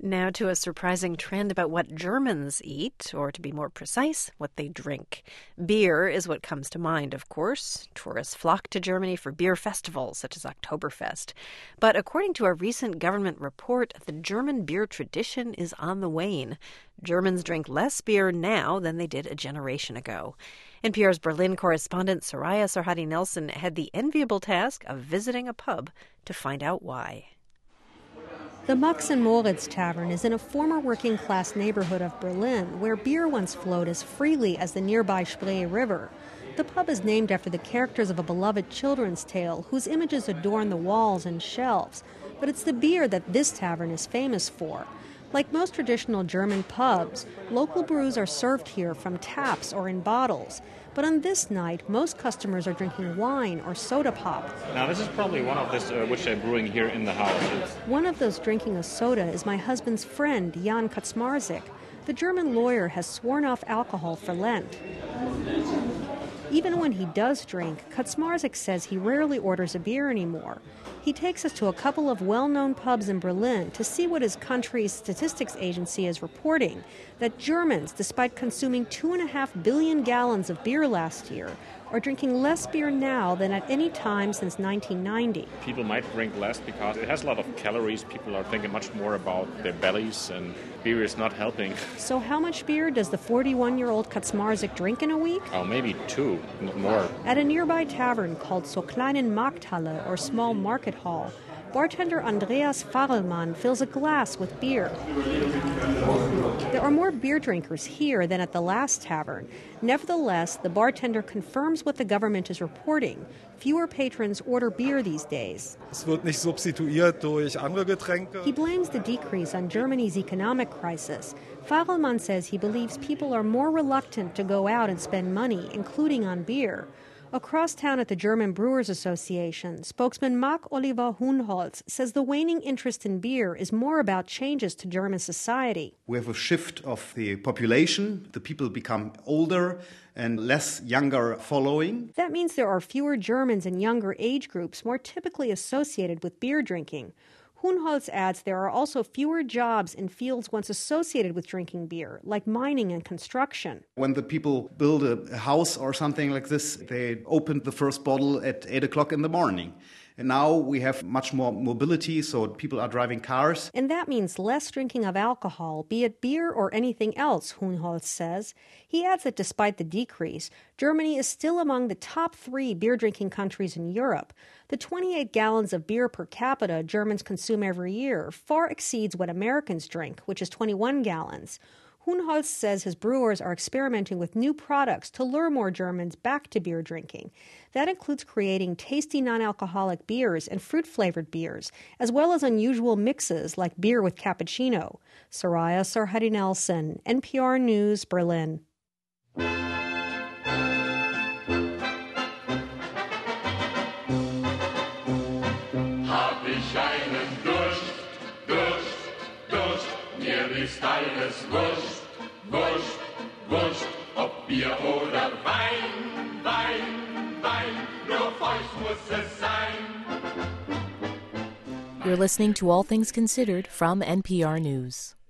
Now to a surprising trend about what Germans eat, or to be more precise, what they drink. Beer is what comes to mind, of course. Tourists flock to Germany for beer festivals, such as Oktoberfest. But according to a recent government report, the German beer tradition is on the wane. Germans drink less beer now than they did a generation ago. NPR's Berlin correspondent Soraya Sarhadi-Nelson had the enviable task of visiting a pub to find out why. The Max and Moritz Tavern is in a former working-class neighborhood of Berlin where beer once flowed as freely as the nearby Spree River. The pub is named after the characters of a beloved children's tale whose images adorn the walls and shelves. But it's the beer that this tavern is famous for. Like most traditional German pubs, local brews are served here from taps or in bottles. But on this night, most customers are drinking wine or soda pop. Now, this is probably one of this which they're brewing here in the house. One of those drinking a soda is my husband's friend, Jan Kaczmarzyk. The German lawyer has sworn off alcohol for Lent. Even when he does drink, Kaczmarzyk says he rarely orders a beer anymore. He takes us to a couple of well-known pubs in Berlin to see what his country's statistics agency is reporting, that Germans, despite consuming 2.5 billion gallons of beer last year, are drinking less beer now than at any time since 1990. People might drink less because it has a lot of calories. People are thinking much more about their bellies, and beer is not helping. So how much beer does the 41-year-old Kaczmarzyk drink in a week? Oh, maybe 2, not more. At a nearby tavern called Zur Kleinen Markthalle, or Small Market Hall, bartender Andreas Farelmann fills a glass with beer. There are more beer drinkers here than at the last tavern. Nevertheless, the bartender confirms what the government is reporting. Fewer patrons order beer these days. Es wird nicht substituiert durch andere Getränke. He blames the decrease on Germany's economic crisis. Farelmann says he believes people are more reluctant to go out and spend money, including on beer. Across town at the German Brewers Association, spokesman Marc-Oliver Huhnholz says the waning interest in beer is more about changes to German society. We have a shift of the population. The people become older and less younger following. That means there are fewer Germans in younger age groups more typically associated with beer drinking. Huhnholz adds there are also fewer jobs in fields once associated with drinking beer, like mining and construction. When the people build a house or something like this, they open the first bottle at 8 o'clock in the morning. And now we have much more mobility, so people are driving cars. And that means less drinking of alcohol, be it beer or anything else, Huhnholz says. He adds that despite the decrease, Germany is still among the top 3 beer-drinking countries in Europe. The 28 gallons of beer per capita Germans consume every year far exceeds what Americans drink, which is 21 gallons. Huhnholz says his brewers are experimenting with new products to lure more Germans back to beer drinking. That includes creating tasty non-alcoholic beers and fruit-flavored beers, as well as unusual mixes like beer with cappuccino. Soraya Sarhadi-Nelson, NPR News, Berlin. Hab ich einen Durst, mir ist alles wurscht, wurscht, ob Bier oder Wein, nur feucht muss es sein. You're listening to All Things Considered from NPR News.